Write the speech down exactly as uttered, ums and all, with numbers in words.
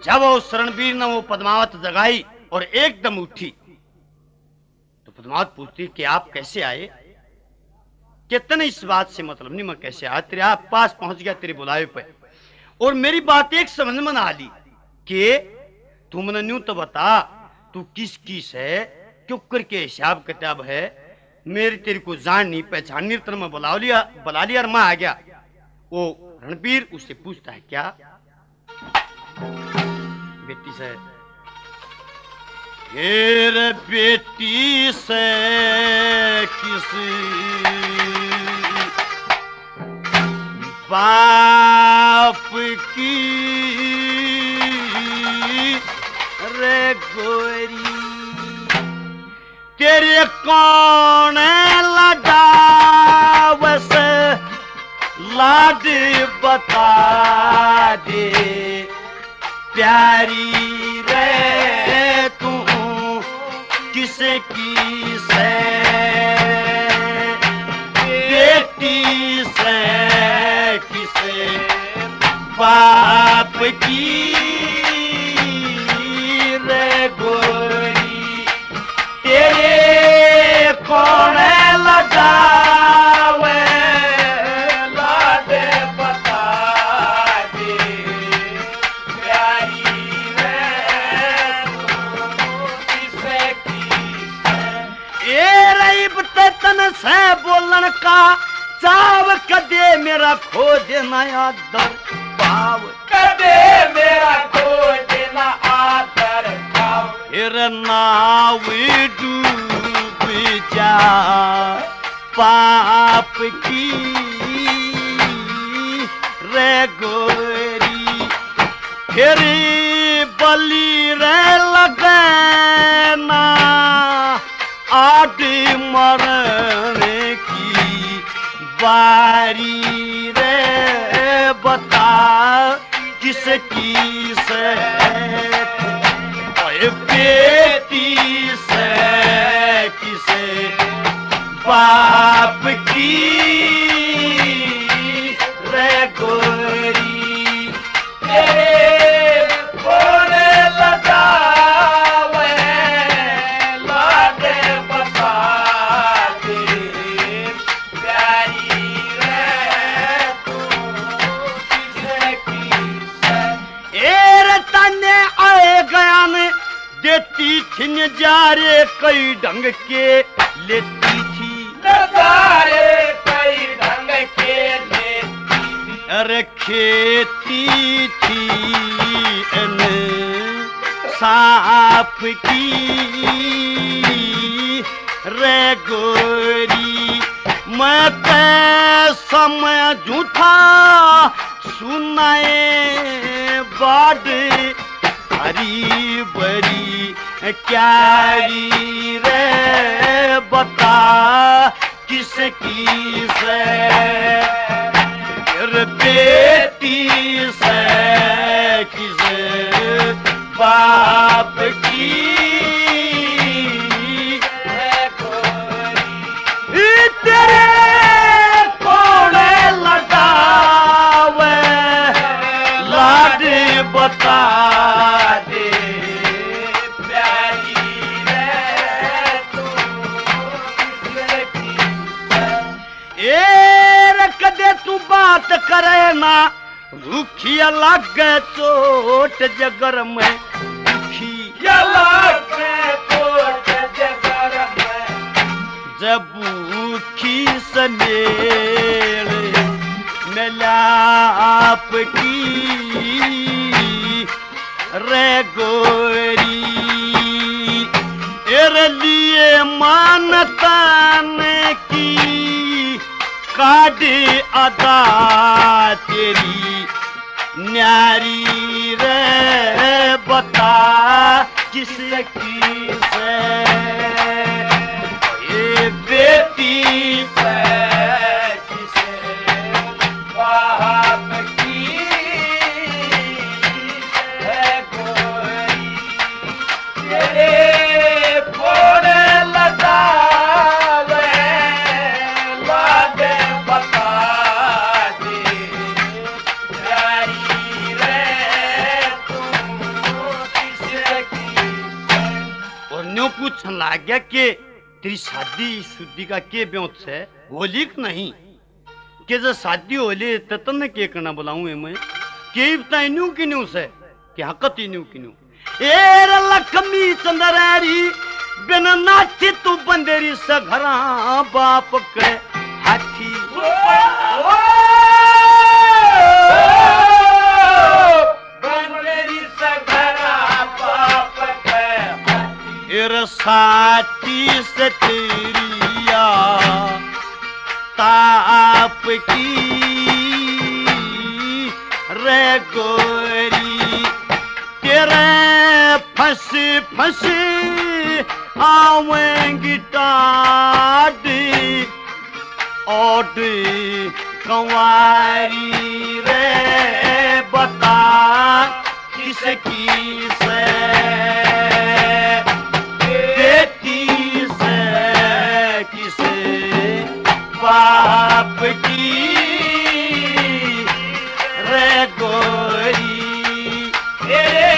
जब वो रणबीर ने वो पद्मावत जगाई और एकदम उठी तो पद्मावत पूछती कि आप कैसे आए? कितने इस बात से मतलब नहीं, मैं कैसे आया, तेरे आप पास पहुंच गया तेरे बुलावे पे, और मेरी बात एक समझ में ना ली कि तुमने न्यू तो बता तू किस किस है, क्यों करके हिसाब किताब है, मेरी तेरे को जान नहीं पहचान नहीं, तेरे मैं बुला लिया बुला लिया और मैं आ गया। वो रणबीर उससे पूछता है क्या बेटी से? फिर बेटी से किसी बाप की रे गोरी, तेरे कौन लड़ा वैसे लाड बता दे, प्यारी रे तू किसे की से, बेटी से किसे बाप की रे गोरी, तेरे कौन लगावे लाडे बता दे, प्यारी रे तू किसे की से। ए रही तन से बोलन का चाव कदे मेरा खो देना आदर पाव, कदे मेरा खो देना आदर पाव, फिर नाव डूब जा पाप की रे गोरी, फिर बलि रे लगना आड मरने की बारी रे, बता किसकी से, बेटी से किसे बाप की रे गोरी, तेरे कौन लगावे लाडे बता दे, प्यारी रे तू किसे की से। एर तने आए गया ने देती थी नजारे कई ढंग के लेती थी, नजारे कई ढंग के लेती थी, अरे खेती थी इन साफ की रे गोरी, मैं ते समय झूठा सुनाए बाड हरी बरी क्यारी रे, बता किसकी से, फिर बेटी से किसे बाप की है गोरी, तेरे कौन लगावे लाड बता दे, प्यारी रे तू किसे की से। ए कदे तू बात करे ना रूखी अलग चोट जगर में, रूखी अलग चोट जगर में, जब भूखी समेल मिलाप की रे गोरी, तेरे लिए मानतान की काढ़ी अदा तेरी न्यारी रे, बता किसकी से, ये बेटी से किसे बाप की है गोरी, तेरे कौन लगावे लाडे बता दे, प्यारी रे तू पूछन लग गया कि तेरी शादी शुद्धि का के ब्योत से होली कि नहीं कि जब शादी होली तो तन के करना बुलाऊं मैं के बताई न्यू कि न्यू से कि हकत ही न्यू कि न्यू ए लक्ष्मी चंद्रारी बिन नाची तू बंदेरी सघरा बाप के हाथी बंदेरी सघरा बाप के हाथी साथी से तेरिया ताप की रे गोरी तेरे फंस फंस आवेंगी टाडी ओडी कंवारी रे बता किसकी से बेटी से किसे बाप की रे गोरी तेरे